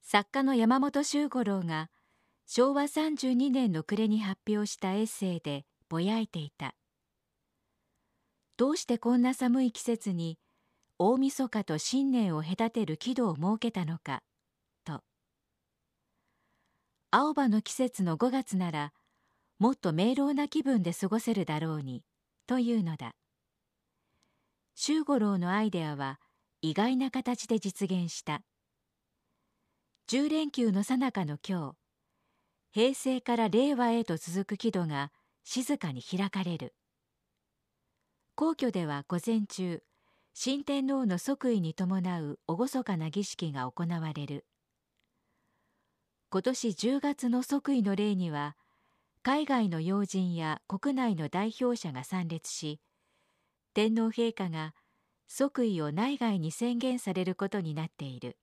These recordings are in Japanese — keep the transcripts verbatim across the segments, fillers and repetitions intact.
作家の山本周五郎がしょうわさんじゅうにねんの暮れに発表したエッセイでぼやいていた。どうしてこんな寒い季節に大晦日と新年を隔てる木戸を設けたのかと。青葉の季節のごがつならもっと明朗な気分で過ごせるだろうにというのだ。周五郎のアイデアは意外な形で実現した。じゅう連休の最中の今日、平成から令和へと続く木戸が静かに開かれる。皇居では午前中、新天皇の即位に伴う厳かな儀式が行われる。今年じゅうがつの即位の礼には、海外の要人や国内の代表者が参列し、天皇陛下が即位を内外に宣言されることになっている。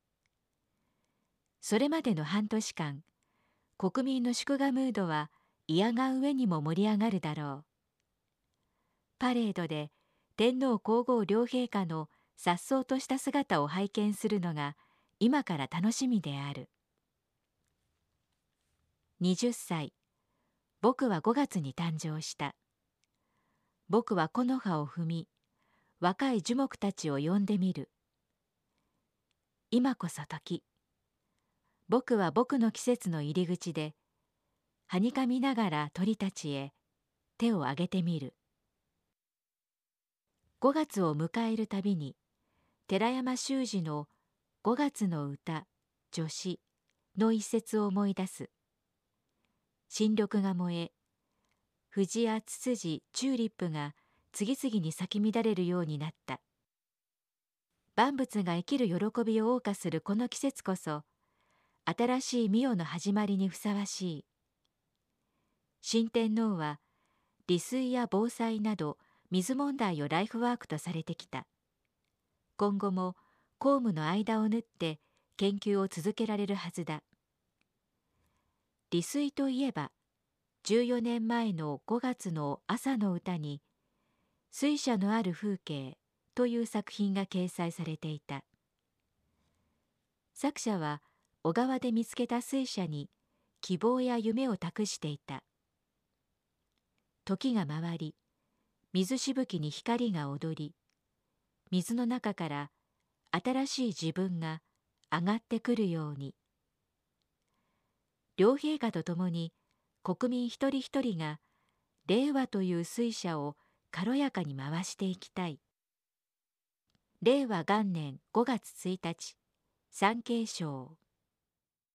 それまでの半年間、国民の祝賀ムードは嫌が上にも盛り上がるだろう。パレードで天皇皇后両陛下の颯爽とした姿を拝見するのが今から楽しみである。はたち、僕はごがつに誕生した。僕は木の葉を踏み、若い樹木たちを呼んでみる。今こそ時。僕は僕の季節の入り口で、はにかみながら鳥たちへ手を挙げてみる。ごがつを迎えるたびに、寺山修司のごがつの歌、助詞の一節を思い出す。新緑が燃え、藤やツツジ、チューリップが次々に咲き乱れるようになった。万物が生きる喜びを謳歌するこの季節こそ、新しい御代の始まりにふさわしい。新天皇は、利水や防災など水問題をライフワークとされてきた。今後も公務の間を縫って研究を続けられるはずだ。利水といえば、じゅうよねんまえのごがつの朝の歌に、水車のある風景という作品が掲載されていた。作者は小川で見つけた水車に希望や夢を託していた。時が回り、水しぶきに光が踊り、水の中から新しい自分が上がってくるように。両陛下と共に国民一人一人が令和という水車を軽やかに回していきたい。令和元年ごがつついたち、産経省。